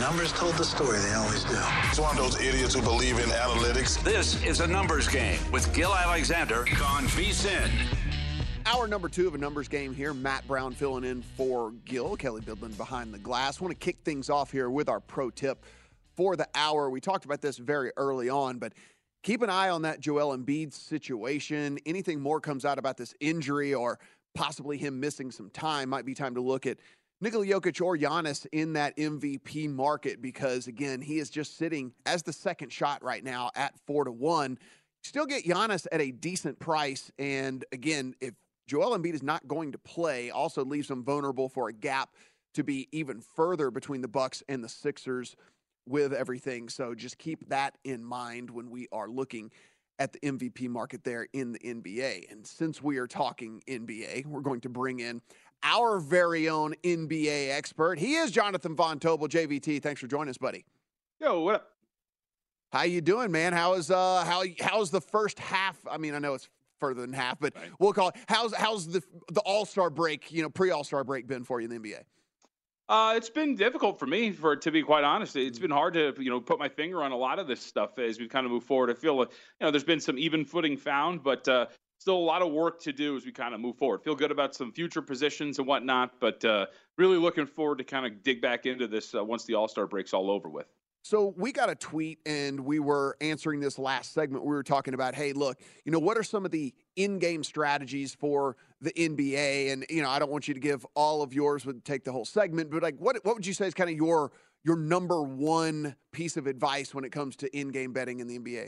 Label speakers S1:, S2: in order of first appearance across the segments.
S1: numbers told the story. They always do.
S2: He's one of those idiots who believe in analytics.
S3: This is a numbers game with Gil Alexander on VSiN.
S4: Hour number 2 of a numbers game here. Matt Brown filling in for Gil. Kelly Bidlin behind the glass. Want to kick things off here with our pro tip for the hour. We talked about this very early on, but keep an eye on that Joel Embiid situation. Anything more comes out about this injury or possibly him missing some time, might be time to look at Nikola Jokic or Giannis in that MVP market because, again, he is just sitting as the second shot right now at 4-1. Still get Giannis at a decent price. And, again, if Joel Embiid is not going to play, also leaves them vulnerable for a gap to be even further between the Bucks and the Sixers with everything. So just keep that in mind when we are looking at the MVP market there in the NBA. And since we are talking NBA, we're going to bring in our very own NBA expert. He is Jonathan Von Tobel, JVT. Thanks for joining us, buddy.
S5: Yo, what up?
S4: How you doing, man? How's the first half? I mean, I know it's further than half, but right. We'll call it. How's the All-Star break, pre-All-Star break been for you in the NBA?
S5: It's been difficult for me, to be quite honest. It's been hard to, put my finger on a lot of this stuff as we kind of move forward. I feel like, there's been some even footing found, but still a lot of work to do as we kind of move forward. Feel good about some future positions and whatnot, but really looking forward to kind of dig back into this once the All-Star break's all over with.
S4: So we got a tweet, and we were answering this last segment. We were talking about, hey, look, what are some of the in-game strategies for the NBA? And, I don't want you to give all of yours, would take the whole segment, but like, what would you say is kind of your number one piece of advice when it comes to in-game betting in the NBA?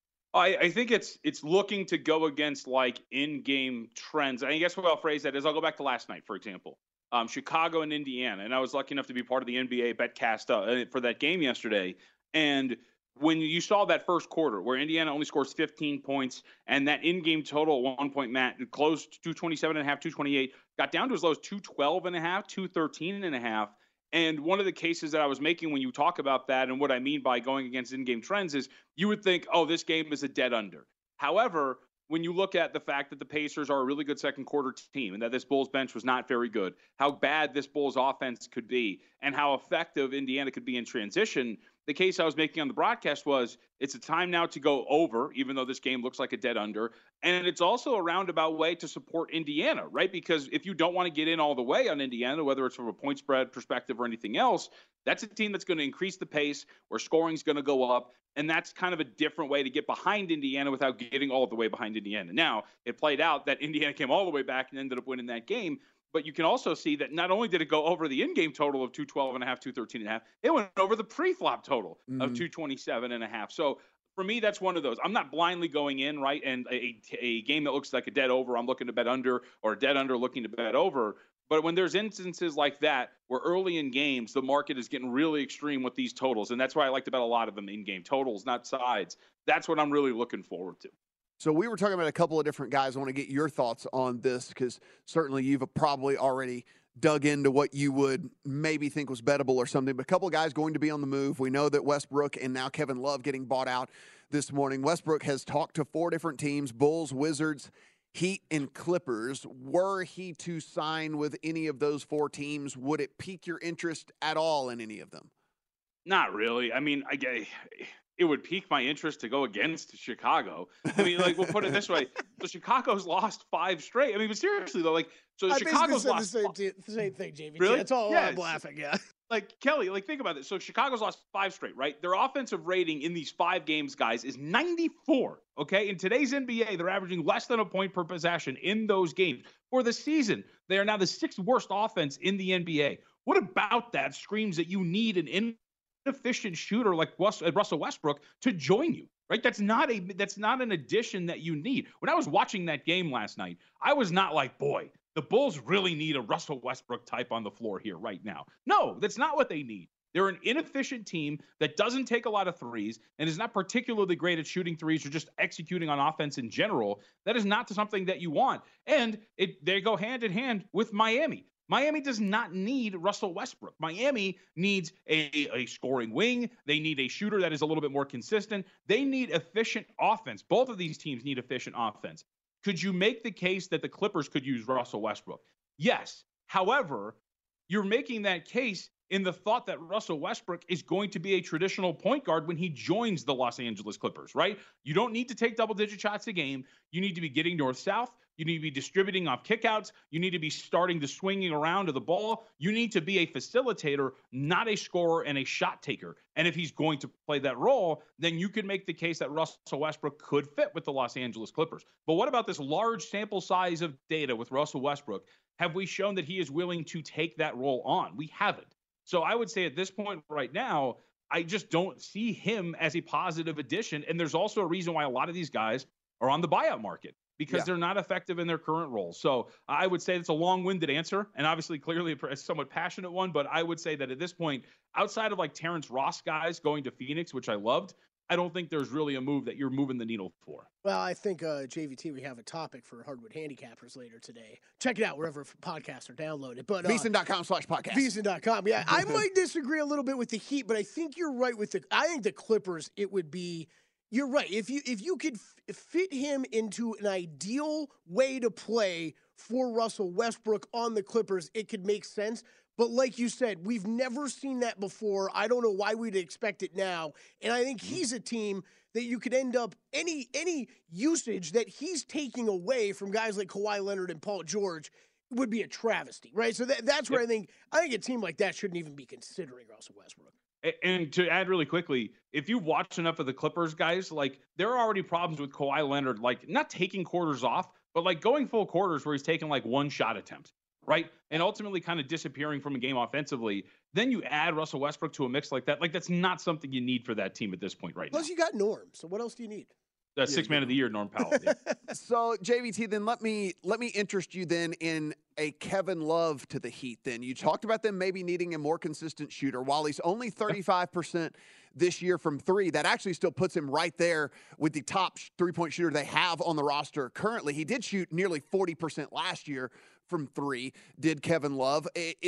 S5: I think it's looking to go against like in-game trends. I guess what I'll phrase that is I'll go back to last night, for example. Chicago and Indiana, and I was lucky enough to be part of the NBA BetCast for that game yesterday. And when you saw that first quarter where Indiana only scores 15 points and that in-game total at 1 point, Matt, it closed 227.5, 228, got down to as low as 212.5, 213.5. And one of the cases that I was making when you talk about that and what I mean by going against in-game trends is you would think, oh, this game is a dead under. However, when you look at the fact that the Pacers are a really good second quarter team and that this Bulls bench was not very good, how bad this Bulls offense could be, and how effective Indiana could be in transition, the case I was making on the broadcast was it's a time now to go over, even though this game looks like a dead under. And it's also a roundabout way to support Indiana, right? Because if you don't want to get in all the way on Indiana, whether it's from a point spread perspective or anything else, that's a team that's going to increase the pace where scoring's going to go up. And that's kind of a different way to get behind Indiana without getting all the way behind Indiana. Now, it played out that Indiana came all the way back and ended up winning that game. But you can also see that not only did it go over the in-game total of 212.5, 213.5, it went over the pre-flop total of 227.5. So for me, that's one of those. I'm not blindly going in, right? And a game that looks like a dead over, I'm looking to bet under, or a dead under looking to bet over. But when there's instances like that where early in games, the market is getting really extreme with these totals. And that's why I like to bet a lot of them in-game totals, not sides. That's what I'm really looking forward to.
S4: So we were talking about a couple of different guys. I want to get your thoughts on this because certainly you've probably already dug into what you would maybe think was bettable or something. But a couple of guys going to be on the move. We know that Westbrook and now Kevin Love getting bought out this morning. Westbrook has talked to 4 different teams, Bulls, Wizards, Heat, and Clippers. Were he to sign with any of those 4 teams, would it pique your interest at all in any of them?
S5: Not really. I mean, it would pique my interest to go against Chicago. I mean, like, we'll put it this way. So Chicago's lost 5 straight. I mean, but seriously, though, like, so Chicago's lost
S6: the same thing, JVT.
S5: Really?
S6: That's all I'm laughing, yeah.
S5: Like, Kelly, like, think about this. So Chicago's lost 5 straight, right? Their offensive rating in these 5 games, guys, is 94, okay? In today's NBA, they're averaging less than a point per possession in those games. For the season, they are now the 6th worst offense in the NBA. What about that screams that you need an inefficient shooter like Russell Westbrook to join you, right? That's not an addition that you need. When I was watching that game last night, I was not like, boy, the Bulls really need a Russell Westbrook type on the floor here right now. No, that's not what they need. They're an inefficient team that doesn't take a lot of threes and is not particularly great at shooting threes or just executing on offense in general. That is not something that you want. And they go hand in hand with Miami. Miami does not need Russell Westbrook. Miami needs a scoring wing. They need a shooter that is a little bit more consistent. They need efficient offense. Both of these teams need efficient offense. Could you make the case that the Clippers could use Russell Westbrook? Yes. However, you're making that case in the thought that Russell Westbrook is going to be a traditional point guard when he joins the Los Angeles Clippers, right? You don't need to take double-digit shots a game. You need to be getting north-south. You need to be distributing off kickouts. You need to be starting the swinging around of the ball. You need to be a facilitator, not a scorer and a shot taker. And if he's going to play that role, then you can make the case that Russell Westbrook could fit with the Los Angeles Clippers. But what about this large sample size of data with Russell Westbrook? Have we shown that he is willing to take that role on? We haven't. So I would say at this point right now, I just don't see him as a positive addition. And there's also a reason why a lot of these guys are on the buyout market, because they're not effective in their current roles. So I would say it's a long-winded answer, and obviously clearly a somewhat passionate one, but I would say that at this point, outside of like Terrence Ross guys going to Phoenix, which I loved, I don't think there's really a move that you're moving the needle for.
S6: Well, I think, JVT, we have a topic for Hardwood Handicappers later today. Check it out wherever podcasts are downloaded. But
S4: VSiN.com/podcast.
S6: VSiN.com. Yeah, I might disagree a little bit with the Heat, but I think you're right with I think the Clippers, it would be, you're right. If you could fit him into an ideal way to play for Russell Westbrook on the Clippers, it could make sense. But like you said, we've never seen that before. I don't know why we'd expect it now. And I think he's a team that you could end up, any usage that he's taking away from guys like Kawhi Leonard and Paul George would be a travesty, right? So that's where I think a team like that shouldn't even be considering Russell Westbrook.
S5: And to add really quickly, if you've watched enough of the Clippers, guys, like there are already problems with Kawhi Leonard, like not taking quarters off, but like going full quarters where he's taking like one shot attempt, right? And ultimately kind of disappearing from a game offensively. Then you add Russell Westbrook to a mix like that. Like that's not something you need for that team at this point right now.
S6: Plus you got Norm. So what else do you need?
S5: Sixth man of the year, Norm Powell. Yeah.
S4: So JVT, then let me interest you then in a Kevin Love to the Heat. Then you talked about them maybe needing a more consistent shooter. While he's only 35% this year from three, that actually still puts him right there with the top three-point shooter they have on the roster currently. He did shoot nearly 40% last year from three. Did Kevin Love?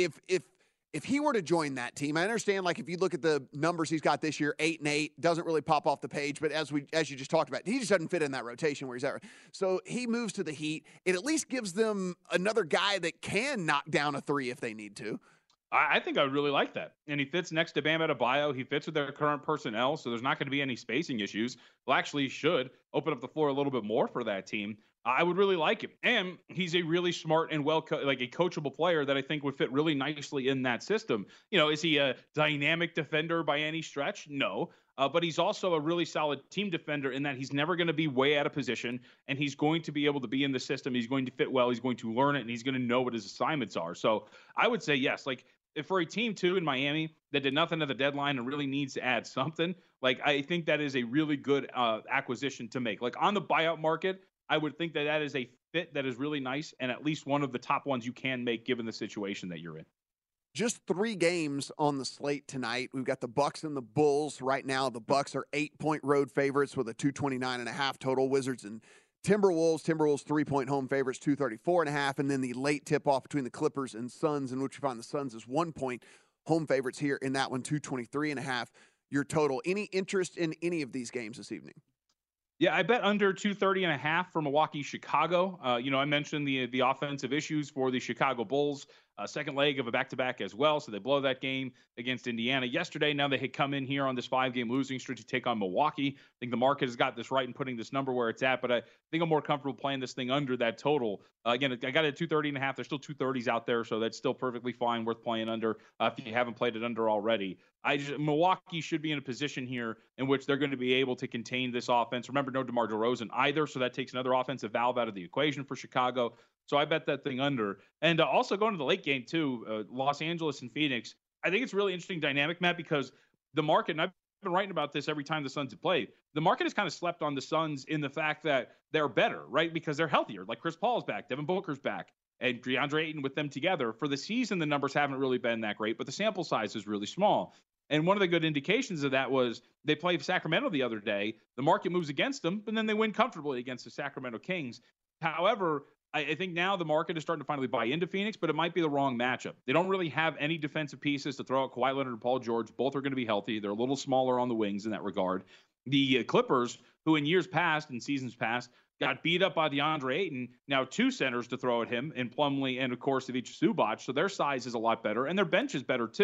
S4: If he were to join that team, I understand, like, if you look at the numbers he's got this year, 8-8, doesn't really pop off the page, but as you just talked about, he just doesn't fit in that rotation where he's at. So he moves to the Heat. It at least gives them another guy that can knock down a three if they need to.
S5: I think I would really like that. And he fits next to Bam Adebayo. He fits with their current personnel, so there's not going to be any spacing issues. Well, actually, should open up the floor a little bit more for that team. I would really like him. And he's a really smart and like a coachable player that I think would fit really nicely in that system. You know, is he a dynamic defender by any stretch? No. But he's also a really solid team defender in that he's never going to be way out of position, and he's going to be able to be in the system. He's going to fit well. He's going to learn it, and he's going to know what his assignments are. So I would say yes. Like, if for a team, too, in Miami that did nothing at the deadline and really needs to add something, like, I think that is a really good acquisition to make. Like, on the buyout market, I would think that that is a fit that is really nice and at least one of the top ones you can make given the situation that you're in.
S4: Just 3 games on the slate tonight. We've got the Bucks and the Bulls right now. The Bucks are 8-point road favorites with a 229.5 total. Wizards and Timberwolves 3-point home favorites, 234.5. And then the late tip-off between the Clippers and Suns, in which you find the Suns as 1-point home favorites here in that one, 223.5. Your total. Any interest in any of these games this evening?
S5: Yeah, I bet under 230.5 for Milwaukee, Chicago. I mentioned the offensive issues for the Chicago Bulls. Second leg of a back-to-back as well, so they blow that game against Indiana yesterday. Now they had come in here on this 5-game losing streak to take on Milwaukee. I think the market has got this right in putting this number where it's at, but I think I'm more comfortable playing this thing under that total. Again, I got it at 230.5. There's still 230s out there, so that's still perfectly fine, worth playing under if you haven't played it under already. Milwaukee should be in a position here in which they're going to be able to contain this offense. Remember, no DeMar DeRozan either, so that takes another offensive valve out of the equation for Chicago. So I bet that thing under. And also going to the late game, too, Los Angeles and Phoenix. I think it's a really interesting dynamic, Matt, because the market, and I've been writing about this every time the Suns have played, the market has kind of slept on the Suns in the fact that they're better, right? Because they're healthier. Like Chris Paul's back, Devin Booker's back, and DeAndre Ayton with them together. For the season, the numbers haven't really been that great, but the sample size is really small. And one of the good indications of that was they played Sacramento the other day. The market moves against them, but then they win comfortably against the Sacramento Kings. However, I think now the market is starting to finally buy into Phoenix, but it might be the wrong matchup. They don't really have any defensive pieces to throw out. Kawhi Leonard and Paul George, both are going to be healthy. They're a little smaller on the wings in that regard. The Clippers, who in years past and seasons past got beat up by DeAndre Ayton, now 2 centers to throw at him in Plumlee and, of course, Ivica Zubac. So their size is a lot better, and their bench is better, too.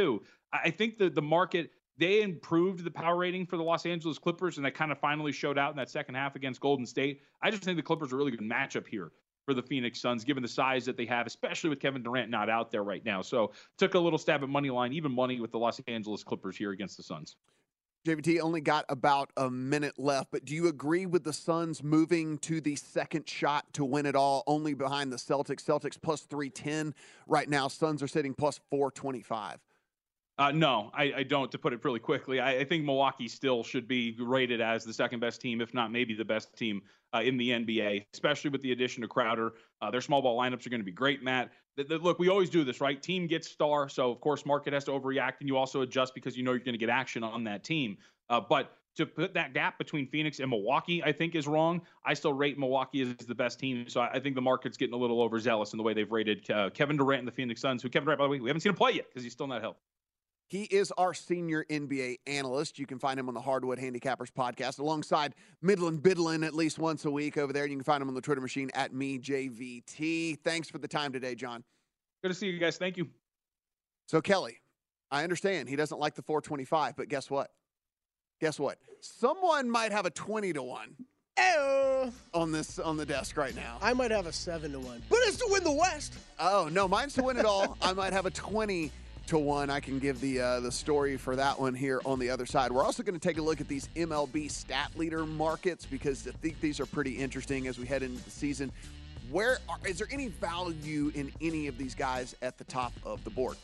S5: I think the market, they improved the power rating for the Los Angeles Clippers, and that kind of finally showed out in that second half against Golden State. I just think the Clippers are a really good matchup here for the Phoenix Suns, given the size that they have, especially with Kevin Durant not out there right now. So took a little stab at money line, even money with the Los Angeles Clippers here against the Suns.
S4: JVT only got about a minute left, but do you agree with the Suns moving to the second shot to win it all, only behind the Celtics? Celtics plus 310 right now. Suns are sitting plus 425.
S5: No, I don't, to put it really quickly. I think Milwaukee still should be rated as the second best team, if not maybe the best team in the NBA, especially with the addition of Crowder. Their small ball lineups are going to be great, Matt. Look, we always do this, right? Team gets star, so of course market has to overreact, and you also adjust because you know you're going to get action on that team. But to put that gap between Phoenix and Milwaukee, I think is wrong. I still rate Milwaukee as the best team, so I think the market's getting a little overzealous in the way they've rated Kevin Durant and the Phoenix Suns, who Kevin Durant, by the way, we haven't seen him play yet because he's still not healthy.
S4: He is our senior NBA analyst. You can find him on the Hardwood Handicappers podcast alongside Midland Bidlin at least once a week over there. And you can find him on the Twitter machine at MeJVT. Thanks for the time today, John.
S5: Good to see you guys. Thank you.
S4: So, Kelly, I understand he doesn't like the 425, but guess what? Guess what? Someone might have a 20-1 on the desk right now.
S6: I might have a 7-1, but it's to win the West.
S4: Oh, no, mine's to win it all. I might have a 20-1. I can give the story for that one here on the other side. We're also going to take a look at these MLB stat leader markets because I think these are pretty interesting as we head into the season. Is there any value in any of these guys at the top of the board?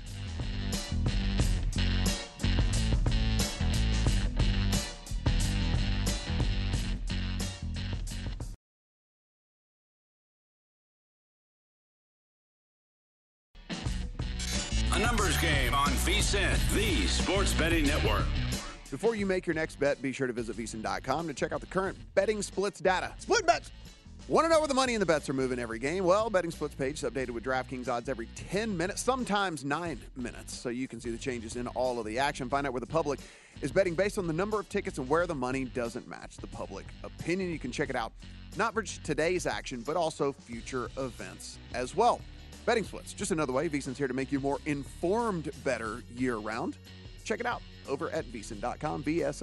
S3: A numbers game on VSiN, the sports betting network.
S4: Before you make your next bet, be sure to visit VSiN.com to check out the current betting splits data.
S6: Split bets.
S4: Want to know where the money and the bets are moving every game? Well, Betting Splits page is updated with DraftKings odds every 10 minutes, sometimes 9 minutes, so you can see the changes in all of the action. Find out where the public is betting based on the number of tickets and where the money doesn't match the public opinion. You can check it out, not for today's action, but also future events as well. Betting Splits, just another way VSiN's here to make you more informed better year-round. Check it out over at VSiN.com,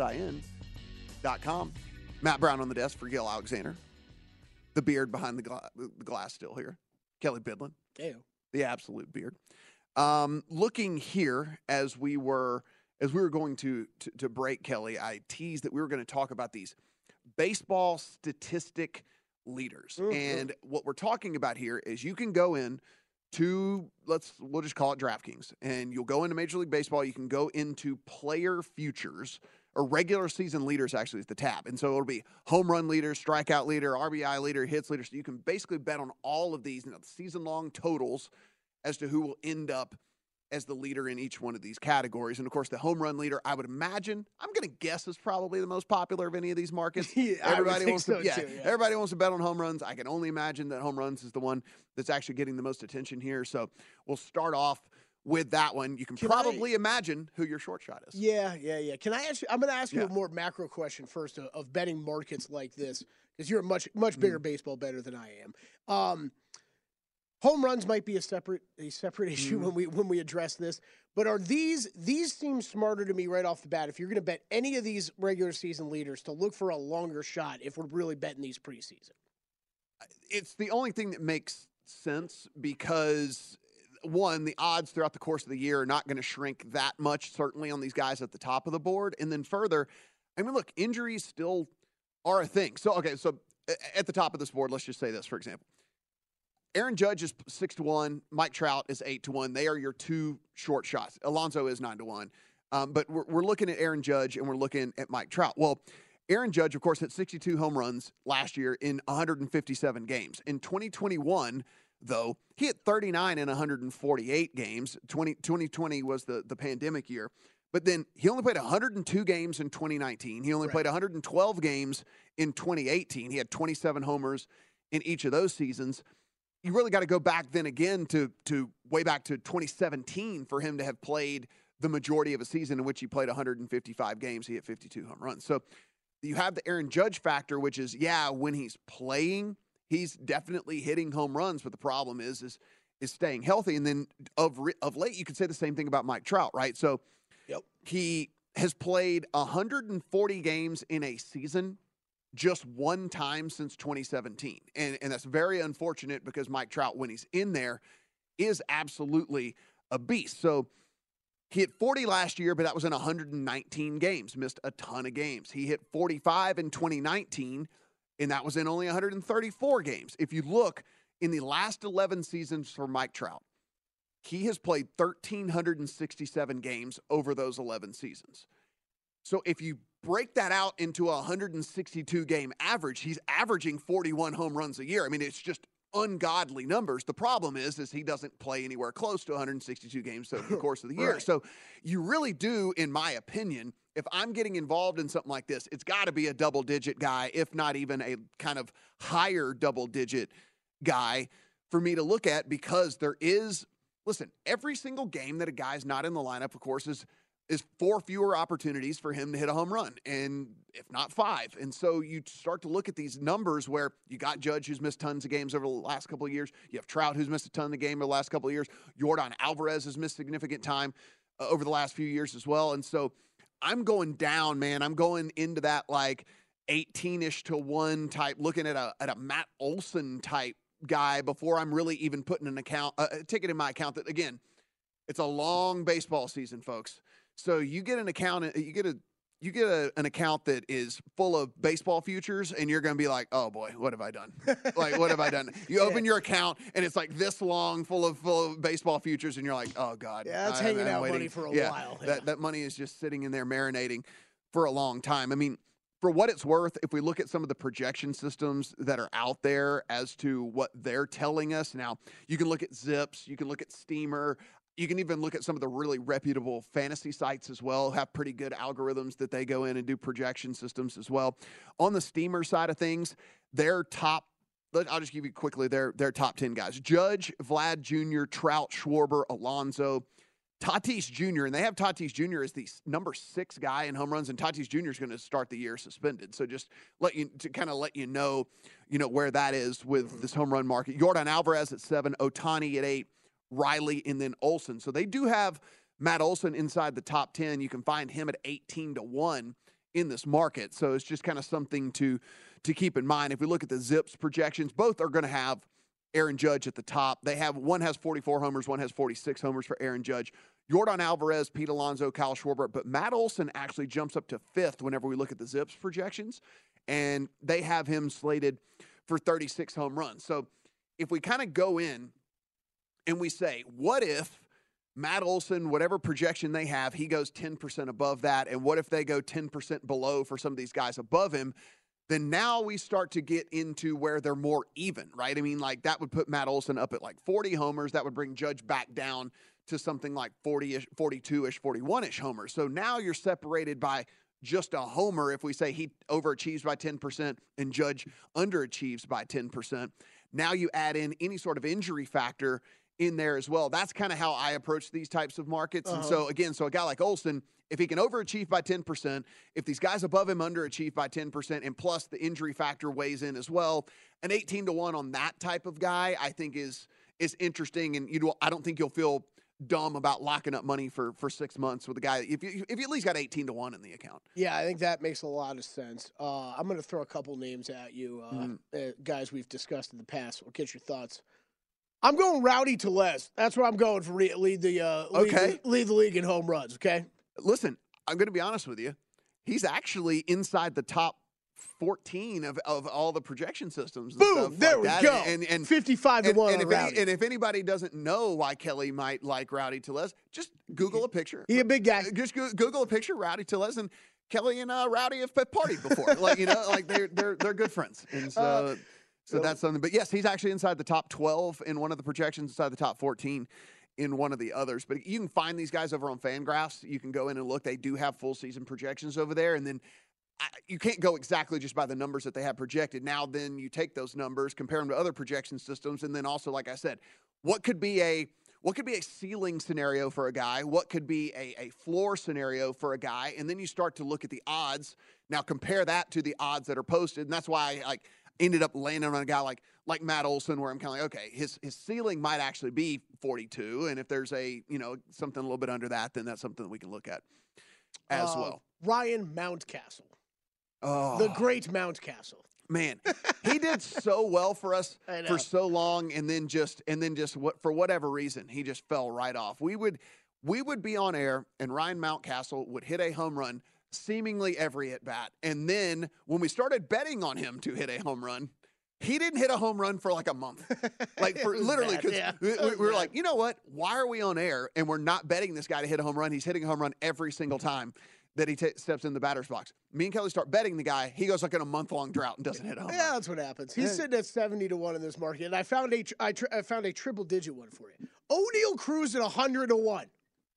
S4: VSIN.com. Matt Brown on the desk for Gil Alexander. The beard behind the glass still here. Kelly Bidlin.
S6: Ew.
S4: The absolute beard. Looking here as we were going to break, Kelly, I teased that we were going to talk about these baseball statistic leaders. Mm-hmm. And what we're talking about here is you can go in to, we'll just call it DraftKings, and you'll go into Major League Baseball. You can go into player futures, or regular season leaders actually is the tab. And so it'll be home run leader, strikeout leader, RBI leader, hits leader. So you can basically bet on all of these, the season-long totals as to who will end up as the leader in each one of these categories. And, of course, the home run leader, I would imagine, I'm going to guess is probably the most popular of any of these markets. Everybody wants to bet on home runs. I can only imagine that home runs is the one that's actually getting the most attention here. So we'll start off with that one. You can probably imagine who your short shot is.
S6: Yeah. Can I ask you? I'm going to ask you a more macro question first of betting markets like this, because you're a much bigger baseball bettor than I am. Home runs might be a separate issue when we address this, but are these seem smarter to me right off the bat? If you're going to bet any of these regular season leaders, to look for a longer shot if we're really betting these preseason.
S4: It's the only thing that makes sense because, one, the odds throughout the course of the year are not going to shrink that much, certainly on these guys at the top of the board. And then further, I mean, look, injuries still are a thing. So at the top of this board, let's just say this, for example. Aaron Judge is 6-1. Mike Trout is 8-1. They are your two short shots. Alonso is 9-1. But we're looking at Aaron Judge and we're looking at Mike Trout. Well, Aaron Judge, of course, hit 62 home runs last year in 157 games. In 2021, though, he hit 39 in 148 games. 2020 was the pandemic year. But then he only played 102 games in 2019. He only played 112 games in 2018. He had 27 homers in each of those seasons. You really got to go back then again to way back to 2017 for him to have played the majority of a season in which he played 155 games. He hit 52 home runs. So you have the Aaron Judge factor, which is, when he's playing, he's definitely hitting home runs. But the problem is is staying healthy. And then of late, you could say the same thing about Mike Trout, right? So he has played 140 games in a season just one time since 2017. And that's very unfortunate because Mike Trout, when he's in there, is absolutely a beast. So he hit 40 last year, but that was in 119 games, missed a ton of games. He hit 45 in 2019, and that was in only 134 games. If you look in the last 11 seasons for Mike Trout, he has played 1,367 games over those 11 seasons. So if you break that out into a 162-game average, he's averaging 41 home runs a year. I mean, it's just ungodly numbers. The problem is he doesn't play anywhere close to 162 games over the course of the year.
S6: Right.
S4: So you really do, in my opinion, if I'm getting involved in something like this, it's got to be a double-digit guy, if not even a kind of higher double-digit guy for me to look at, because there is, listen, every single game that a guy's not in the lineup, of course, is 4 fewer opportunities for him to hit a home run, and if not 5. And so you start to look at these numbers where you got Judge, who's missed tons of games over the last couple of years. You have Trout, who's missed a ton of games over the last couple of years. Yordan Alvarez has missed significant time over the last few years as well. And so I'm going down, man. I'm going into that like 18-ish to 1 type, looking at a Matt Olson type guy before I'm really even putting a ticket in my account that, again, it's a long baseball season, folks. So you get an account, an account that is full of baseball futures, and you're going to be like, oh boy, what have I done? Like, what have I done? You open your account, and it's like this long, full of baseball futures, and you're like, oh God.
S6: Yeah, that's hanging out money for a while. Yeah.
S4: That money is just sitting in there marinating for a long time. I mean, for what it's worth, if we look at some of the projection systems that are out there as to what they're telling us, now you can look at Zips, you can look at Steamer. You can even look at some of the really reputable fantasy sites as well, have pretty good algorithms that they go in and do projection systems as well. On the Steamer side of things, their top, I'll just give you quickly their top 10 guys. Judge, Vlad Jr., Trout, Schwarber, Alonso, Tatis Jr., and they have Tatis Jr. as the number 6 guy in home runs, and Tatis Jr. is going to start the year suspended. So just let you know where that is with this home run market. Yordan Alvarez at 7, Ohtani at 8, Riley, and then Olson. So they do have Matt Olson inside the top 10. You can find him at 18 to 1 in this market. So it's just kind of something to keep in mind. If we look at the Zips projections, both are going to have Aaron Judge at the top. One has 44 homers, one has 46 homers for Aaron Judge. Yordan Alvarez, Pete Alonso, Kyle Schwarber, but Matt Olson actually jumps up to 5th whenever we look at the Zips projections, and they have him slated for 36 home runs. So if we kind of go in and we say, what if Matt Olson, whatever projection they have, he goes 10% above that, and what if they go 10% below for some of these guys above him? Then now we start to get into where they're more even, right? I mean, like that would put Matt Olson up at like 40 homers. That would bring Judge back down to something like 40-ish, 42-ish, 41-ish homers. So now you're separated by just a homer if we say he overachieves by 10% and Judge underachieves by 10%. Now you add in any sort of injury factor in there as well. That's kind of how I approach these types of markets. And so again, a guy like Olson, if he can overachieve by 10%, if these guys above him underachieve by 10%, and plus the injury factor weighs in as well, an 18 to 1 on that type of guy, I think is interesting. And I don't think you'll feel dumb about locking up money for 6 months with a guy if you at least got 18 to 1 in the account.
S6: Yeah, I think that makes a lot of sense. I'm going to throw a couple names at you, guys we've discussed in the past. We'll get your thoughts. I'm going Rowdy Tellez. That's where I'm going for lead the league in home runs. Okay.
S4: Listen, I'm going to be honest with you. He's actually inside the top 14 of all the projection systems. And
S6: Boom!
S4: stuff
S6: There
S4: like
S6: we
S4: that.
S6: go.
S4: And
S6: 55 to 1 on Rowdy.
S4: And if anybody doesn't know why Kelly might like Rowdy Tellez, just Google a picture.
S6: He a big guy.
S4: Just Google a picture of Rowdy Tellez, and Kelly and Rowdy have partied before. They're good friends. And so that's something. But yes, he's actually inside the top 12 in one of the projections, inside the top 14 in one of the others. But you can find these guys over on Fangraphs. You can go in and look. They do have full season projections over there. And then you can't go exactly just by the numbers that they have projected. Now then you take those numbers, compare them to other projection systems, and then also, like I said, what could be a ceiling scenario for a guy? What could be a floor scenario for a guy? And then you start to look at the odds. Now compare that to the odds that are posted. And that's why ended up landing on a guy like Matt Olson, where I'm kind of like, okay, his ceiling might actually be 42, and if there's something a little bit under that, then that's something that we can look at as well.
S6: Ryan Mountcastle,
S4: the
S6: great Mountcastle.
S4: Man, he did so well for us for so long, and then just for whatever reason, he just fell right off. We would be on air, and Ryan Mountcastle would hit a home run seemingly every at bat, and then when we started betting on him to hit a home run, he didn't hit a home run for like a month, like for literally, because we were like, you know what? Why are we on air and we're not betting this guy to hit a home run? He's hitting a home run every single time that he steps in the batter's box. Me and Kelly start betting the guy. He goes like in a month-long drought and doesn't hit a home run.
S6: Yeah, that's what happens. He's sitting at 70-1 in this market, and I found a triple-digit one for you. O'Neal Cruz at 100-1.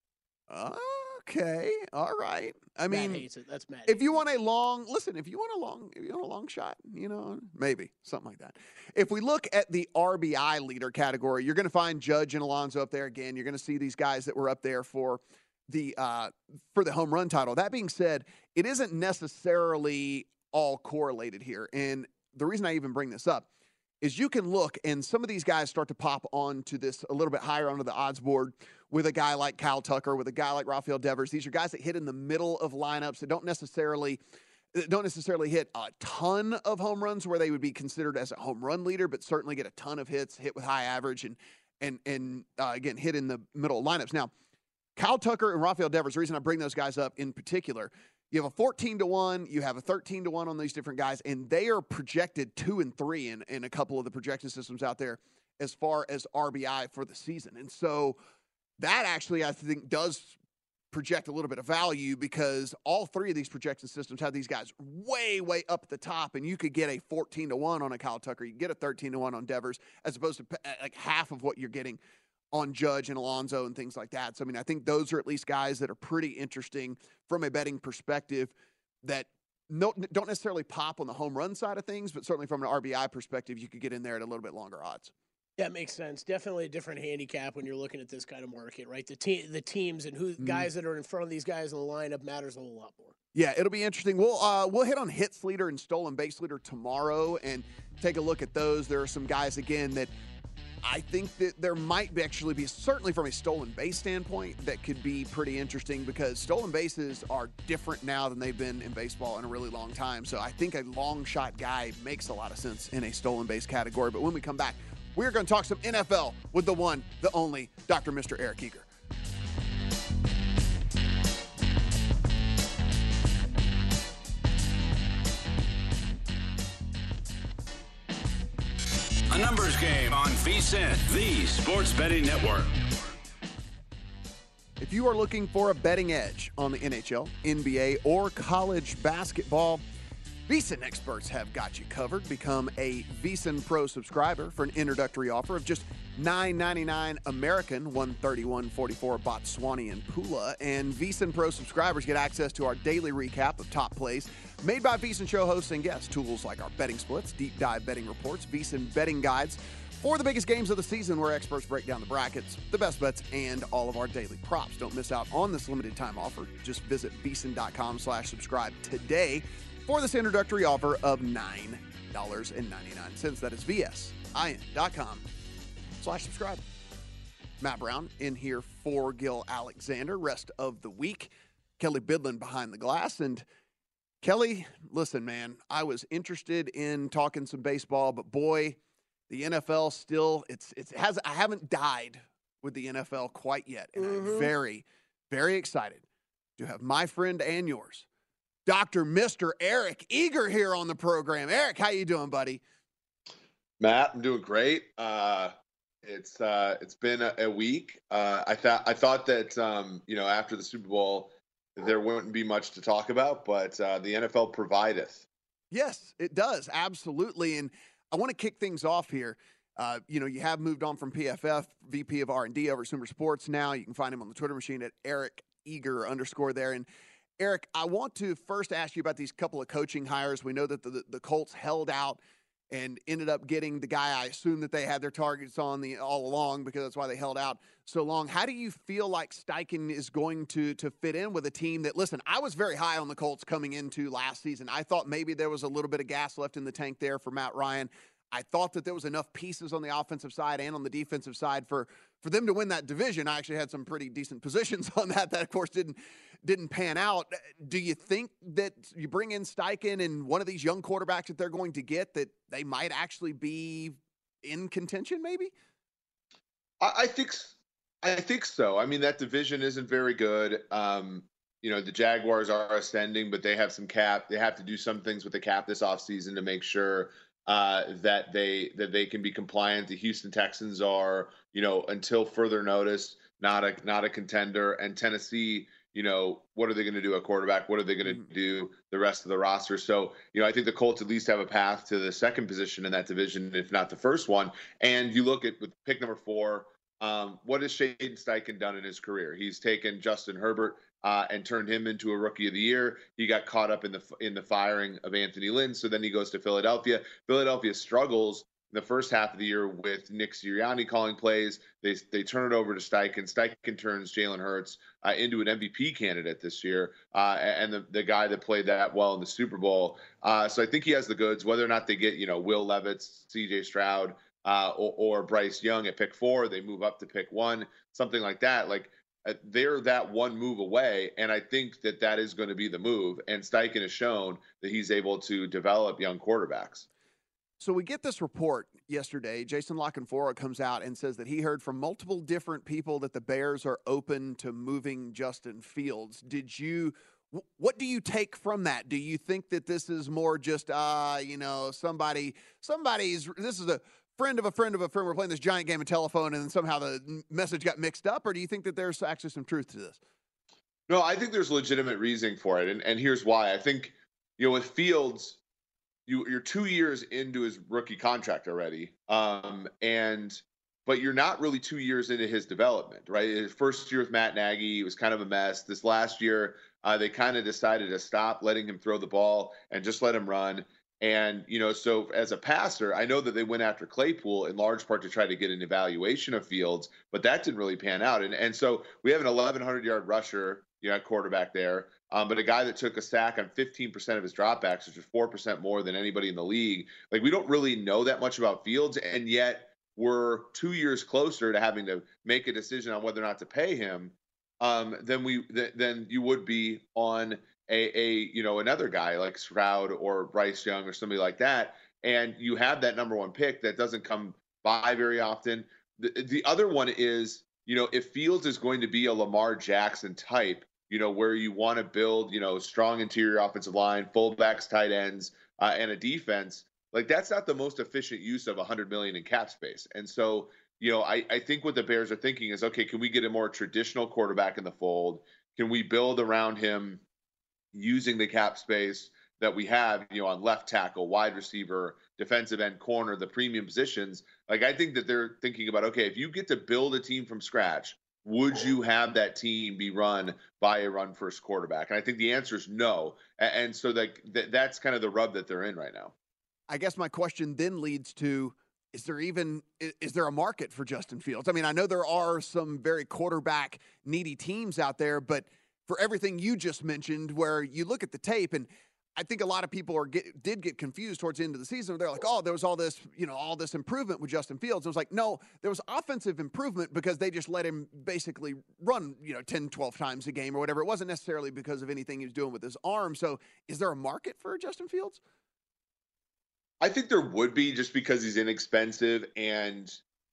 S4: Okay, all right. I mean,
S6: Matt hates it. That's Matt.
S4: If you want a long shot, maybe something like that. If we look at the RBI leader category, you're going to find Judge and Alonso up there again. You're going to see these guys that were up there for the home run title. That being said, it isn't necessarily all correlated here. And the reason I even bring this up is you can look, and some of these guys start to pop onto this a little bit higher onto the odds board with a guy like Kyle Tucker, with a guy like Rafael Devers. These are guys that hit in the middle of lineups that don't necessarily hit a ton of home runs where they would be considered as a home run leader, but certainly get a ton of hits, hit with high average, and again, hit in the middle of lineups. Now, Kyle Tucker and Rafael Devers, the reason I bring those guys up in particular, you have a 14-1, you have a 13-1 on these different guys, and they are projected 2 and 3 in a couple of the projection systems out there as far as RBI for the season. And so that actually, I think, does project a little bit of value, because all three of these projection systems have these guys way, way up at the top, and you could get a 14-1 on a Kyle Tucker. You can get a 13-1 on Devers, as opposed to like half of what you're getting on Judge and Alonso and things like that. So, I mean, I think those are at least guys that are pretty interesting from a betting perspective that don't necessarily pop on the home run side of things, but certainly from an RBI perspective, you could get in there at a little bit longer odds.
S6: That makes sense. Definitely a different handicap when you're looking at this kind of market, right? The teams and who guys that are in front of these guys in the lineup matters a whole lot more.
S4: Yeah, it'll be interesting. We'll hit on hits leader and stolen base leader tomorrow and take a look at those. There are some guys, again, that I think that there might actually be, certainly from a stolen base standpoint, that could be pretty interesting, because stolen bases are different now than they've been in baseball in a really long time. So I think a long shot guy makes a lot of sense in a stolen base category. But when we come back, we're going to talk some NFL with the one, the only, Dr. Mr. Eric Eager.
S3: A numbers game on VSiN, the Sports Betting Network.
S4: If you are looking for a betting edge on the NHL, NBA, or college basketball, VSiN experts have got you covered. Become a VSiN Pro subscriber for an introductory offer of just $9.99 American, $131.44 Botswani Pula. And VSiN Pro subscribers get access to our daily recap of top plays made by VSiN show hosts and guests. Tools like our betting splits, deep dive betting reports, VSiN betting guides for the biggest games of the season, where experts break down the brackets, the best bets, and all of our daily props. Don't miss out on this limited time offer. Just visit VSiN.com/subscribe today for this introductory offer of $9.99. That is VSIN.com/subscribe. Matt Brown in here for Gil Alexander, rest of the week. Kelly Bidlin behind the glass. And Kelly, listen, man, I was interested in talking some baseball, but boy, the NFL still, I haven't died with the NFL quite yet. And I'm very, very excited to have my friend and yours, Dr. Mr. Eric Eager, here on the program. Eric, how you doing, buddy?
S7: Matt, I'm doing great. It's been a week. I thought that after the Super Bowl there wouldn't be much to talk about, but the NFL provideth.
S4: Yes, it does, absolutely. And I want to kick things off here. You have moved on from PFF, VP of R&D over at Sumer Sports now. You can find him on the Twitter machine at Eric Eager _ there. And Eric, I want to first ask you about these couple of coaching hires. We know that the Colts held out and ended up getting the guy I assume that they had their targets on all along, because that's why they held out so long. How do you feel like Steichen is going to fit in with a team that, listen, I was very high on the Colts coming into last season. I thought maybe there was a little bit of gas left in the tank there for Matt Ryan. I thought that there was enough pieces on the offensive side and on the defensive side for them to win that division. I actually had some pretty decent positions on that of course didn't pan out. Do you think that you bring in Steichen and one of these young quarterbacks that they're going to get, that they might actually be in contention maybe?
S7: I think so. I mean, that division isn't very good. The Jaguars are ascending, but they have some cap. They have to do some things with the cap this offseason to make sure that they can be compliant. The Houston Texans are, until further notice, not a contender. And Tennessee, what are they going to do at quarterback? What are they going to do the rest of the roster? So, I think the Colts at least have a path to the second position in that division, if not the first one. And you look at with pick number 4, what has Shane Steichen done in his career? He's taken Justin Herbert and turned him into a Rookie of the Year. He got caught up in the firing of Anthony Lynn, so then he goes to Philadelphia. Philadelphia struggles in the first half of the year with Nick Sirianni calling plays. They turn it over to Steichen. Steichen turns Jalen Hurts into an MVP candidate this year, and the guy that played that well in the Super Bowl. So I think he has the goods. Whether or not they get Will Levis, C.J. Stroud, or Bryce Young at pick 4, they move up to pick 1, something like that. They're that one move away, and I think that is going to be the move. And Steichen has shown that he's able to develop young quarterbacks.
S4: So we get this report yesterday. Jason La Canfora comes out and says that he heard from multiple different people that the Bears are open to moving Justin Fields. What do you take from that? Do you think that this is more just, somebody's, this is a friend of a friend of a friend, we're playing this giant game of telephone, and then somehow the message got mixed up? Or do you think that there's actually some truth to this?
S7: No, I think there's legitimate reasoning for it. And here's why. I think, with Fields, you're 2 years into his rookie contract already. But you're not really 2 years into his development, right? His first year with Matt Nagy, it was kind of a mess. This last year, they kind of decided to stop letting him throw the ball and just let him run. And, so as a passer, I know that they went after Claypool in large part to try to get an evaluation of Fields, but that didn't really pan out. And so we have an 1,100-yard rusher, at quarterback there, but a guy that took a sack on 15% of his dropbacks, which is 4% more than anybody in the league. We don't really know that much about Fields, and yet we're 2 years closer to having to make a decision on whether or not to pay him than you would be on another guy like Stroud or Bryce Young or somebody like that. And you have that number 1 pick that doesn't come by very often. The other one is, if Fields is going to be a Lamar Jackson type, where you want to build, strong interior offensive line, fullbacks, tight ends, and a defense, that's not the most efficient use of $100 million in cap space. And so, I think what the Bears are thinking is, okay, can we get a more traditional quarterback in the fold? Can we build around him using the cap space that we have, on left tackle, wide receiver, defensive end, corner, the premium positions? I think that they're thinking about, okay, if you get to build a team from scratch, would you have that team be run by a run-first quarterback? And I think the answer is no. And so that's kind of the rub that they're in right now.
S4: I guess my question then leads to, is there a market for Justin Fields? I mean, I know there are some very quarterback needy teams out there, but for everything you just mentioned, where you look at the tape, and I think a lot of people did get confused towards the end of the season. They're like, oh, there was all this improvement with Justin Fields. It was like, no, there was offensive improvement because they just let him basically run, 10, 12 times a game or whatever. It wasn't necessarily because of anything he was doing with his arm. So is there a market for Justin Fields?
S7: I think there would be, just because he's inexpensive and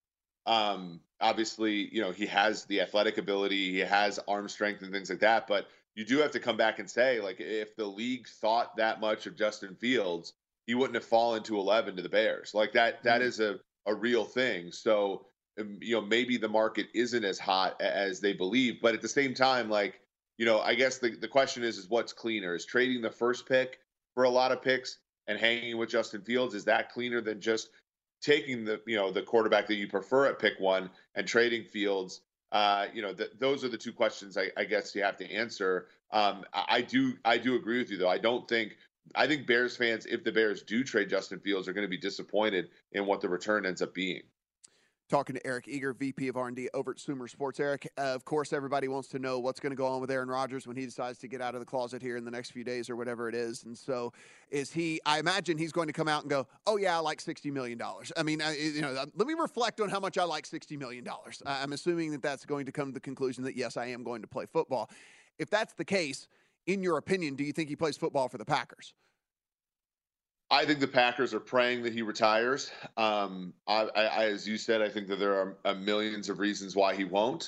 S7: obviously, he has the athletic ability, he has arm strength and things like that. But you do have to come back and say, if the league thought that much of Justin Fields, he wouldn't have fallen to 11 to the Bears. That is a real thing. So, maybe the market isn't as hot as they believe. But at the same time, I guess the question is what's cleaner? Is trading the first pick for a lot of picks and hanging with Justin Fields, is that cleaner than just taking the quarterback that you prefer at pick 1 and trading Fields? Those are the two questions I guess you have to answer. I do agree with you, though. I don't think I think Bears fans, if the Bears do trade Justin Fields, are going to be disappointed in what the return ends up being.
S4: Talking to Eric Eager, VP of R&D over at Sumer Sports. Eric, of course, everybody wants to know what's going to go on with Aaron Rodgers when he decides to get out of the closet here in the next few days or whatever it is. And so I imagine he's going to come out and go, oh, yeah, I like $60 million. I mean, let me reflect on how much I like $60 million. I'm assuming that that's going to come to the conclusion that, yes, I am going to play football. If that's the case, in your opinion, do you think he plays football for the Packers?
S7: I think the Packers are praying that he retires. As you said, I think that there are millions of reasons why he won't.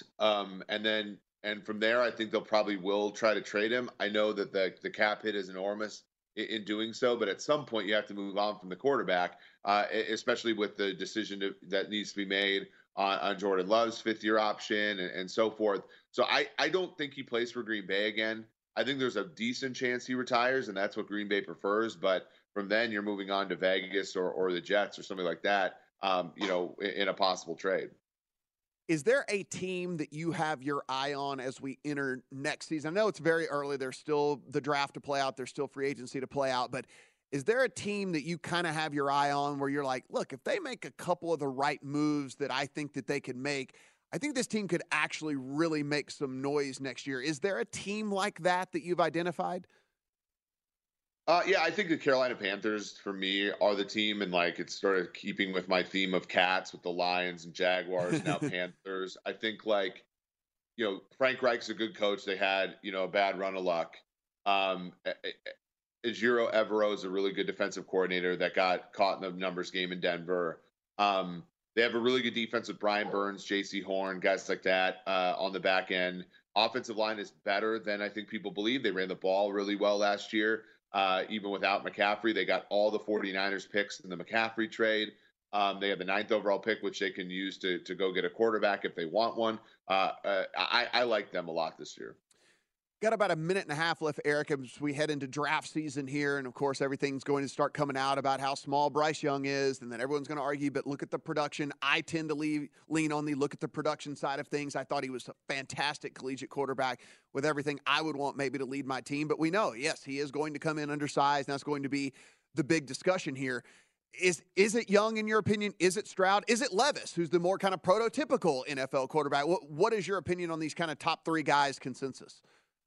S7: And from there, I think they'll probably will try to trade him. I know that the cap hit is enormous in doing so, but at some point you have to move on from the quarterback, especially with the decision that needs to be made on Jordan Love's fifth-year option and so forth. So I don't think he plays for Green Bay again. I think there's a decent chance he retires, and that's what Green Bay prefers. But from then, you're moving on to Vegas or the Jets or something like that, in a possible trade.
S4: Is there a team that you have your eye on as we enter next season? I know it's very early. There's still the draft to play out. There's still free agency to play out. But is there a team that you kind of have your eye on where you're like, look, if they make a couple of the right moves that I think that they could make, I think this team could actually really make some noise next year. Is there a team like that you've identified?
S7: Yeah, I think the Carolina Panthers, for me, are the team. And it's sort of keeping with my theme of cats with the Lions and Jaguars, now Panthers. I think, Frank Reich's a good coach. They had, a bad run of luck. Ejiro Evero is a really good defensive coordinator that got caught in the numbers game in Denver. They have a really good defense with Brian Burns, J.C. Horn, guys like that on the back end. Offensive line is better than I think people believe. They ran the ball really well last year, even without McCaffrey. They got all the 49ers picks in the McCaffrey trade. They have the 9th overall pick, which they can use to go get a quarterback if they want one. I like them a lot this year.
S4: Got about a minute and a half left, Eric, as we head into draft season here. And, of course, everything's going to start coming out about how small Bryce Young is. And then everyone's going to argue, but look at the production. I tend to lean on the look at the production side of things. I thought he was a fantastic collegiate quarterback with everything I would want maybe to lead my team. But we know, yes, he is going to come in undersized. And that's going to be the big discussion here. Is it Young, in your opinion? Is it Stroud? Is it Levis, who's the more kind of prototypical NFL quarterback? What is your opinion on these kind of top three guys consensus?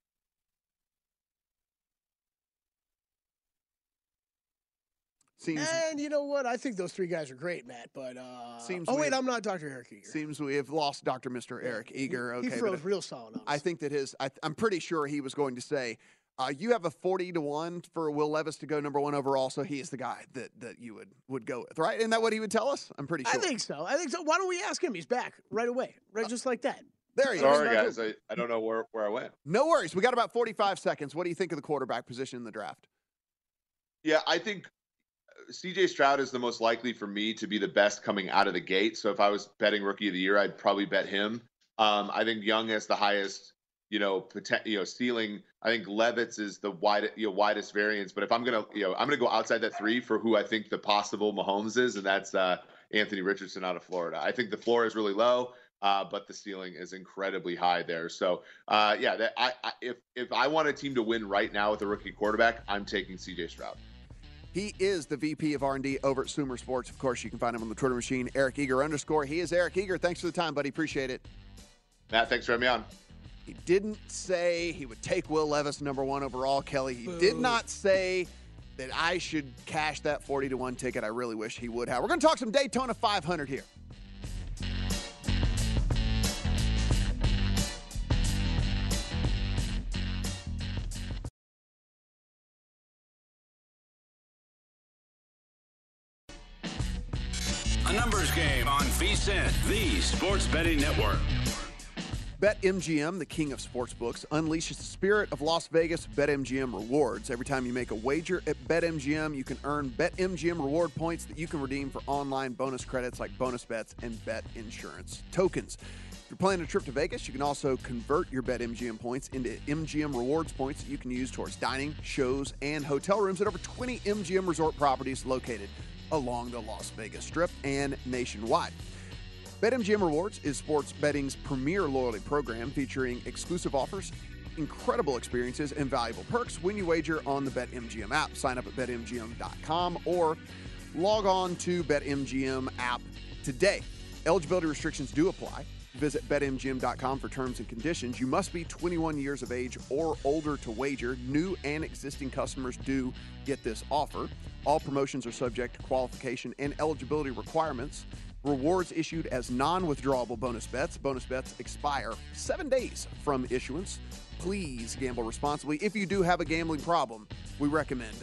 S6: And you know what? I think those three guys are great, Matt. But I'm not Dr. Eric Eager.
S4: Seems we have lost Dr. Mr. Eric Eager.
S6: He throws real solid numbers.
S4: I think that I'm pretty sure he was going to say, you have a 40-1 for Will Levis to go number one overall, so he is the guy that you would go with, right? Isn't that what he would tell us? I'm pretty sure.
S6: I think so. Why don't we ask him? He's back right away, right, just like that.
S4: There he is.
S7: Sorry, guys. I don't know where I went.
S4: No worries. We got about 45 seconds. What do you think of the quarterback position in the draft?
S7: Yeah, I think C.J. Stroud is the most likely for me to be the best coming out of the gate. So if I was betting Rookie of the Year, I'd probably bet him. I think Young has the highest, ceiling. I think Levis is the widest variance. But if I'm gonna go outside that three for who I think the possible Mahomes is, and that's Anthony Richardson out of Florida. I think the floor is really low, but the ceiling is incredibly high there. So if I want a team to win right now with a rookie quarterback, I'm taking C.J. Stroud.
S4: He is the VP of R&D over at Sumer Sports. Of course, you can find him on the Twitter machine, Eric Eager _. He is Eric Eager. Thanks for the time, buddy. Appreciate it.
S7: Matt, thanks for having me on.
S4: He didn't say he would take Will Levis number one overall, Kelly. He did not say that I should cash that 40-1 ticket. I really wish he would have. We're going to talk some Daytona 500 here.
S3: A numbers game on VSiN, the Sports Betting Network.
S4: BetMGM, the king of sportsbooks, unleashes the spirit of Las Vegas BetMGM rewards. Every time you make a wager at BetMGM, you can earn BetMGM reward points that you can redeem for online bonus credits like bonus bets and bet insurance tokens. If you're planning a trip to Vegas, you can also convert your BetMGM points into MGM rewards points that you can use towards dining, shows, and hotel rooms at over 20 MGM resort properties located along the Las Vegas Strip and nationwide. BetMGM Rewards is sports betting's premier loyalty program featuring exclusive offers, incredible experiences and valuable perks when you wager on the BetMGM app. Sign up at BetMGM.com or log on to BetMGM app today. Eligibility restrictions do apply. Visit BetMGM.com for terms and conditions. You must be 21 years of age or older to wager. New and existing customers do get this offer. All promotions are subject to qualification and eligibility requirements. Rewards issued as non-withdrawable bonus bets. Bonus bets expire 7 days from issuance. Please gamble responsibly. If you do have a gambling problem, we recommend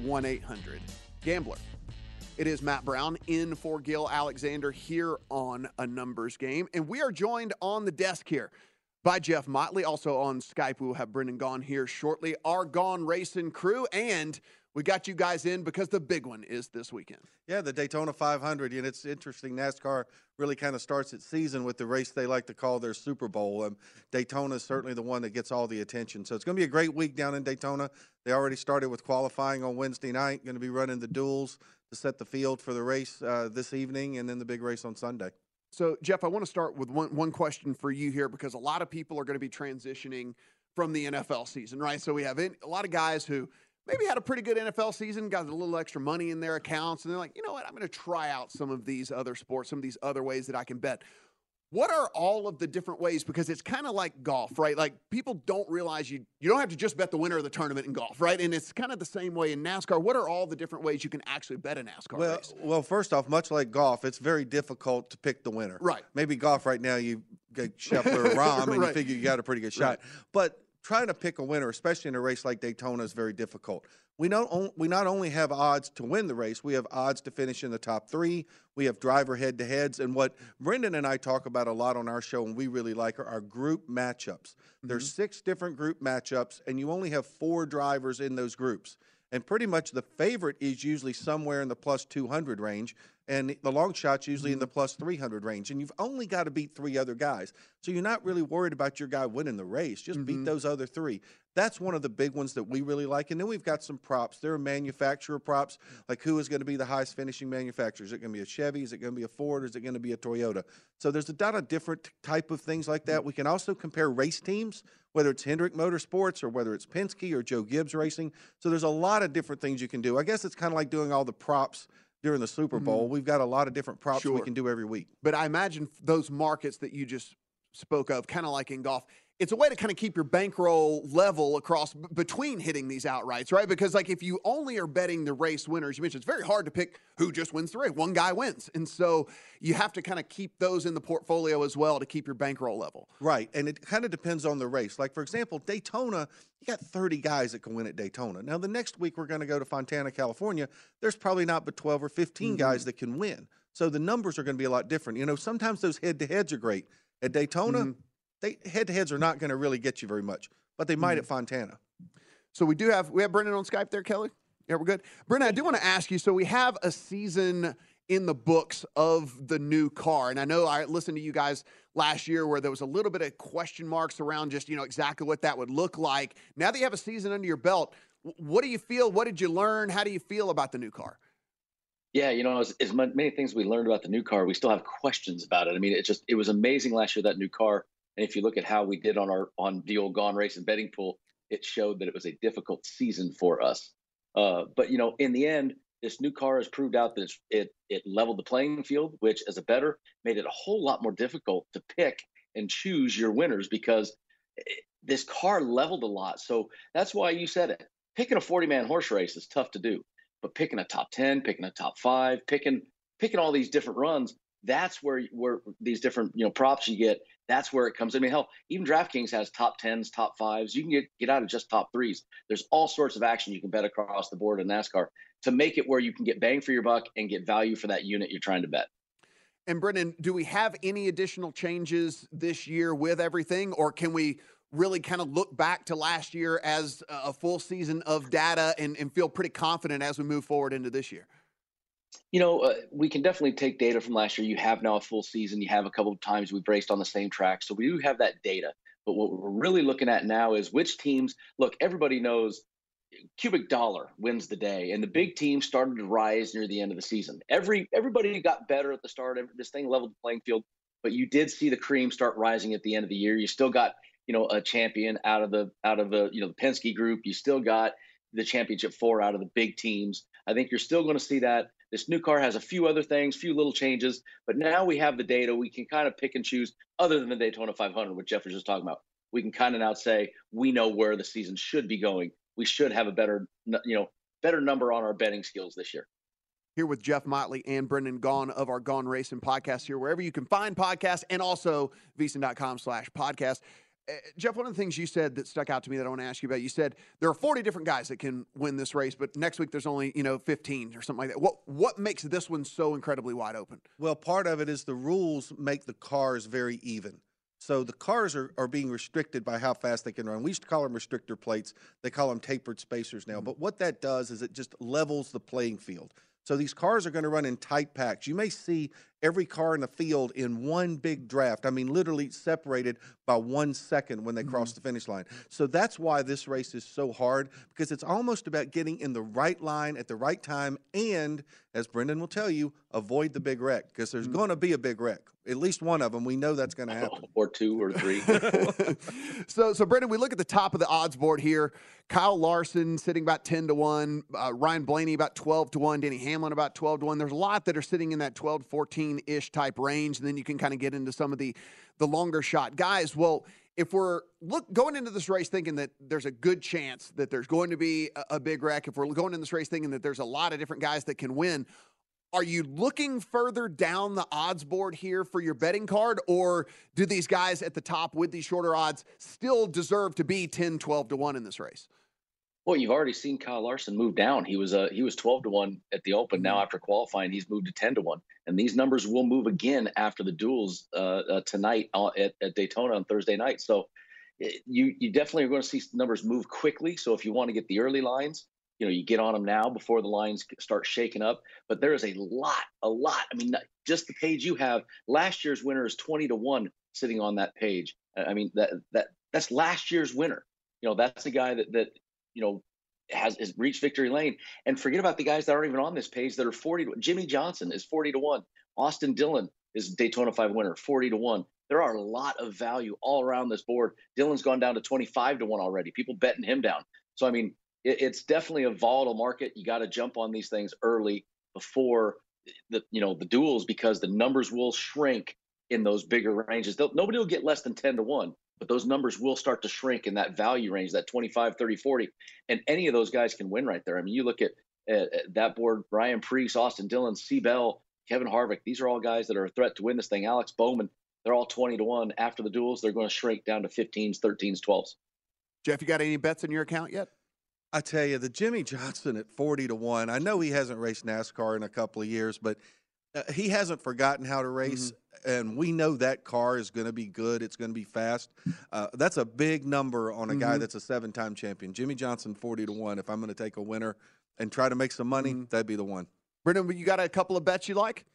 S4: 1-800-GAMBLER. It is Matt Brown in for Gil Alexander here on A Numbers Game. And we are joined on the desk here by Jeff Motley. Also on Skype, we will have Brendan Gaughan here shortly. Our Gaughan Racing crew. And we got you guys in because the big one is this weekend.
S8: Yeah, the Daytona 500. And it's interesting. NASCAR really kind of starts its season with the race they like to call their Super Bowl. Daytona is certainly the one that gets all the attention. So it's going to be a great week down in Daytona. They already started with qualifying on Wednesday night. Going to be running the duels to set the field for the race this evening, and then the big race on Sunday.
S4: So, Jeff, I want to start with one question for you here, because a lot of people are going to be transitioning from the NFL season, right? So we have a lot of guys who maybe had a pretty good NFL season, got a little extra money in their accounts, and they're like, you know what, I'm going to try out some of these other sports, some of these other ways that I can bet. What are all of the different ways? Because it's kind of like golf, right? Like, people don't realize you don't have to just bet the winner of the tournament in golf, right? And it's kind of the same way in NASCAR. What are all the different ways you can actually bet a NASCAR race?
S8: Well, first off, much like golf, it's very difficult to pick the winner.
S4: Right.
S8: Maybe golf right now you get Scheffler or Rahm and
S4: Right.
S8: you figure you got a pretty good shot.
S4: Right.
S8: But trying to pick a winner, especially in a race like Daytona, is very difficult. We not only have odds to win the race, we have odds to finish in the top three. We have driver head-to-heads. And what Brendan and I talk about a lot on our show and we really like are our group matchups. There's 6 different group matchups, and you only have 4 drivers in those groups. And pretty much the favorite is usually somewhere in the plus 200 range, and the long shot's usually in the plus 300 range. And you've only got to beat 3 other guys. So you're not really worried about your guy winning the race. Just beat those other 3. That's one of the big ones that we really like. And then we've got some props. There are manufacturer props, like who is going to be the highest finishing manufacturer. Is it going to be a Chevy? Is it going to be a Ford? Or is it going to be a Toyota? So there's a lot of different type of things like that. We can also compare race teams, whether it's Hendrick Motorsports or whether it's Penske or Joe Gibbs Racing. So there's a lot of different things you can do. I guess it's kind of like doing all the props during the Super Bowl. We've got a lot of different props we can do every week.
S4: But I imagine those markets that you just spoke of, kind of like in golf, it's a way to kind of keep your bankroll level across between hitting these outrights, right? Because, like, if you only are betting the race winners, you mentioned it's very hard to pick who just wins the race. One guy wins. And so you have to kind of keep those in the portfolio as well to keep your bankroll level.
S8: Right. And it kind of depends on the race. Like, for example, Daytona, you got 30 guys that can win at Daytona. Now, the next week we're going to go to Fontana, California. There's probably not but 12 or 15 guys that can win. So the numbers are going to be a lot different. You know, sometimes those head-to-heads are great. At Daytona, head-to-heads are not going to really get you very much, but they might at Fontana.
S4: So we have Brendan on Skype there, Kelly? Yeah, we're good. Brendan, I do want to ask you, so we have a season in the books of the new car, and I know I listened to you guys last year where there was a little bit of question marks around just, you know, exactly what that would look like. Now that you have a season under your belt, what do you feel? What did you learn? How do you feel about the new car?
S9: Yeah, you know, as many things we learned about the new car, we still have questions about it. I mean, it was amazing last year, that new car. And if you look at how we did on the old Gaughan Race and betting pool, it showed that it was a difficult season for us. But, you know, in the end, this new car has proved out that it leveled the playing field, which as a bettor made it a whole lot more difficult to pick and choose your winners, because this car leveled a lot. So that's why you said it. Picking a 40-man horse race is tough to do. But picking a top 10, picking a top 5, picking all these different runs, that's where these different, you know, props you get, that's where it comes. I mean, hell, even DraftKings has top 10s, top 5s. You can get out of just top 3s. There's all sorts of action you can bet across the board in NASCAR to make it where you can get bang for your buck and get value for that unit you're trying to bet.
S4: And Brendan, do we have any additional changes this year with everything, or can we really kind of look back to last year as a full season of data and feel pretty confident as we move forward into this year?
S9: You know, we can definitely take data from last year. You have now a full season. You have a couple of times we've raced on the same track. So we do have that data. But what we're really looking at now is which teams, look, everybody knows Cubic Dollar wins the day. And the big teams started to rise near the end of the season. Everybody got better at the start. This thing leveled the playing field. But you did see the cream start rising at the end of the year. You still got a champion out of the the Penske group. You still got the championship 4 out of the big teams. I think you're still going to see that. This new car has a few other things, few little changes, but now we have the data. We can kind of pick and choose, other than the Daytona 500, what Jeff was just talking about. We can kind of now say we know where the season should be going. We should have a better number on our betting skills this year.
S4: Here with Jeff Motley and Brendan Gaughan of our Gone Racing podcast here, wherever you can find podcasts, and also vsin.com/podcast. Jeff, one of the things you said that stuck out to me that I want to ask you about, you said there are 40 different guys that can win this race, but next week there's only 15 or something like that. What makes this one so incredibly wide open?
S8: Well, part of it is the rules make the cars very even. So the cars are being restricted by how fast they can run. We used to call them restrictor plates. They call them tapered spacers now. But what that does is it just levels the playing field. So these cars are going to run in tight packs. You may see every car in the field in one big draft. I mean, literally separated by 1 second when they cross the finish line. So that's why this race is so hard, because it's almost about getting in the right line at the right time and, as Brendan will tell you, avoid the big wreck, because there's going to be a big wreck. At least one of them. We know that's going to happen.
S9: Or 2 or 3.
S4: So Brendan, we look at the top of the odds board here. Kyle Larson sitting about 10-1. Ryan Blaney about 12-1. Denny Hamlin about 12-1. There's a lot that are sitting in that 12 to 14-ish type range, and then you can kind of get into some of the longer shot guys. Well, if we're going into this race thinking that there's a good chance that there's going to be a big wreck, if we're going in this race thinking that there's a lot of different guys that can win, are you looking further down the odds board here for your betting card, or do these guys at the top with these shorter odds still deserve to be 10, 12-1 in this race?
S9: Well, you've already seen Kyle Larson move down. He was 12-1 at the Open. Now after qualifying, he's moved to 10-1, and these numbers will move again after the duels tonight at Daytona on Thursday night. So you definitely are going to see numbers move quickly. So if you want to get the early lines, you get on them now before the lines start shaking up. But there is a lot. I mean, just the page you have, last year's winner is 20-1 sitting on that page. I mean, that's last year's winner. That's the guy that has reached victory lane. And forget about the guys that aren't even on this page that are 40. Jimmy Johnson is 40-1. Austin Dillon is Daytona 5 winner, 40-1. There are a lot of value all around this board. Dillon's gone down to 25-1 already. People betting him down. So, I mean, it's definitely a volatile market. You got to jump on these things early before the duels, because the numbers will shrink in those bigger ranges. Nobody will get less than 10-1, but those numbers will start to shrink in that value range, that 25, 30, 40. And any of those guys can win right there. I mean, you look at that board, Ryan Preece, Austin Dillon, C. Bell, Kevin Harvick. These are all guys that are a threat to win this thing. Alex Bowman, they're all 20-1. After the duels, they're going to shrink down to 15s, 13s, 12s.
S4: Jeff, you got any bets in your account yet?
S8: I tell you, the Jimmy Johnson at 40-1, I know he hasn't raced NASCAR in a couple of years, but he hasn't forgotten how to race, and we know that car is going to be good. It's going to be fast. That's a big number on a guy that's a 7-time champion. Jimmy Johnson, 40-1. If I'm going to take a winner and try to make some money, that'd be the one.
S4: Brendan, you got a couple of bets you like?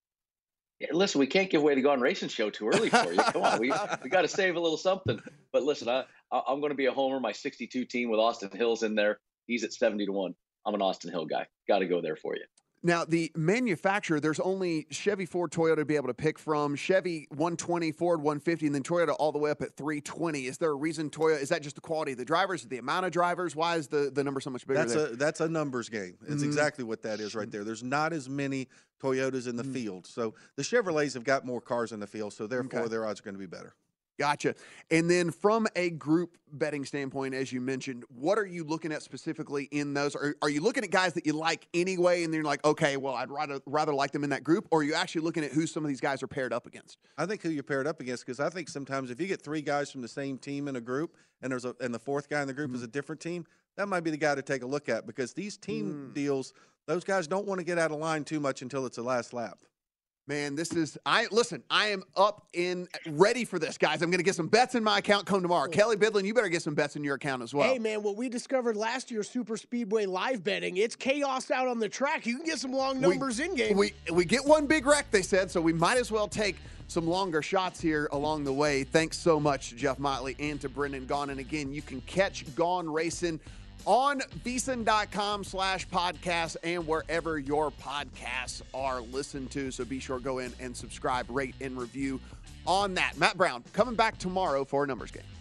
S9: Yeah, listen, we can't give away the Gone Racing show too early for you. Come on, we got to save a little something. But listen, I'm going to be a homer. My 62 team with Austin Hill's in there. He's at 70-1. I'm an Austin Hill guy. Got to go there for you.
S4: Now, the manufacturer, there's only Chevy, Ford, Toyota to be able to pick from. Chevy 120, Ford 150, and then Toyota all the way up at 320. Is there a reason Toyota, is that just the quality of the drivers, the amount of drivers? Why is the number so much bigger there?
S8: That's a numbers game. It's exactly what that is right there. There's not as many Toyotas in the field. So the Chevrolets have got more cars in the field, so therefore their odds are going to be better.
S4: Gotcha. And then from a group betting standpoint, as you mentioned, what are you looking at specifically in those? Are you looking at guys that you like anyway, and then you're like, okay, well, I'd rather like them in that group? Or are you actually looking at who some of these guys are paired up against?
S8: I think who you're paired up against, because I think sometimes if you get 3 guys from the same team in a group, and the 4th guy in the group is a different team, that might be the guy to take a look at, because these team deals, those guys don't want to get out of line too much until it's the last lap.
S4: Man, I am up and ready for this, guys. I'm going to get some bets in my account come tomorrow. Kelly Bidlin, you better get some bets in your account as well.
S6: Hey, man, what we discovered last year, Super Speedway live betting, it's chaos out on the track. You can get some long numbers in-game.
S4: We get one big wreck, they said, so we might as well take some longer shots here along the way. Thanks so much to Jeff Motley and to Brendan Gaughan. And again, you can catch Gone Racing on vsin.com/podcast and wherever your podcasts are listened to. So be sure to go in and subscribe, rate, and review on that. Matt Brown coming back tomorrow for a numbers game.